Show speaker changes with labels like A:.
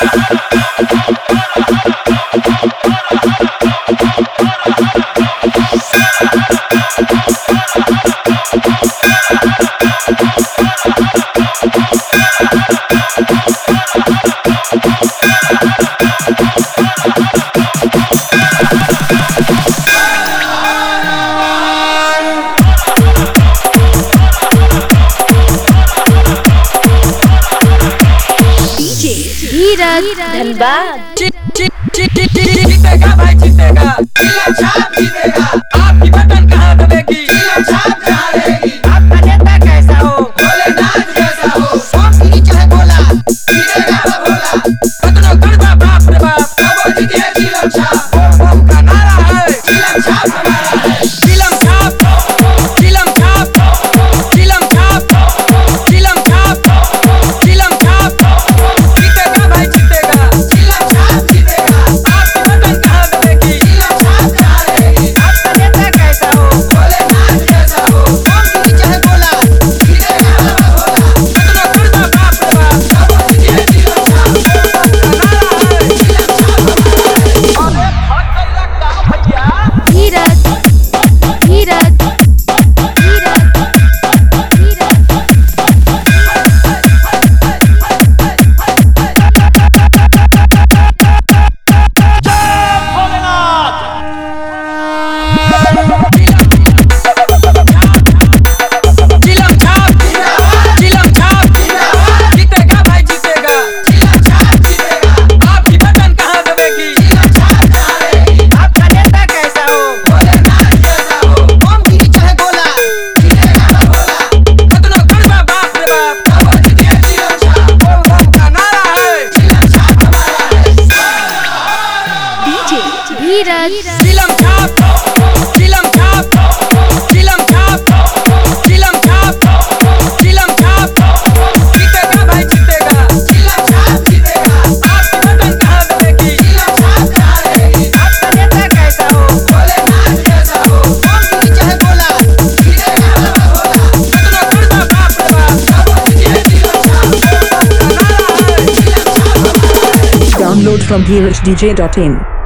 A: धनबाद
B: जीतेगा भाई जीतेगा, जीतेगा। आपकी बटन कहाँ दबेगी, कहाँ रहेगी। आपका नेता कैसा हो, भोलेनाथ जैसा हो। स्वामी की चाहे बोला, जीतेगा भोला। बदलो गड़बा बाप रे बाप, वो जीते चिलम छाप। बम का नारा है, चिलम छाप हमारा है। चिलम छाप, चिलम छाप, चिलम छाप, चिलम छाप, चिलम छाप। जीतेगा भाई जीतेगा, चिलम छाप जीतेगा। आपकी बटन कहाँ दबेगी, चिलम छाप कहाँ रहेगी। आपका नेता कैसा हो, भोलेनाथ जैसा हो। स्वामी की चाहे बोला, जीतेगा भोला। बदलो गड़बा बाप रे बाप, वो जीते चिलम छाप। बम का नारा है, चिलम छाप हमारा है। अरे भाग गइला का भैया।
A: धीरज धीरज
B: चिलम छाप, चिलम छाप। जीतेगा भाई जीतेगा, चिलम छाप जीतेगा। आपकी बटन कहाँ दबेगी, चिलम छाप कहाँ रहेगी। आपका नेता कैसा हो, भोलेनाथ जैसा हो। बम की चाहे बोला, जीतेगा भोला। बदलो गड़बा बाप रे बाप, वो जीते चिलम छाप। बम का नारा है, चिलम छाप हमारा है।
A: धीरज
B: चिलम छाप, चिलम छाप, चिलम छाप, चिलम छाप, चिलम छाप। जीतेगा भाई जीतेगा, चिलम छाप जीतेगा। आपकी बटन कहाँ दबेगी, चिलम छाप कहाँ रहेगी। आपका नेता कैसा हो, भोलेनाथ जैसा हो। बम की चाहे बोला, जीतेगा भोला। बदलो गड़बा बाप रे बाप, वो जीते चिलम छाप। बम का नारा है, चिलम छाप हमारा है।
C: Download from dheerajDJ.in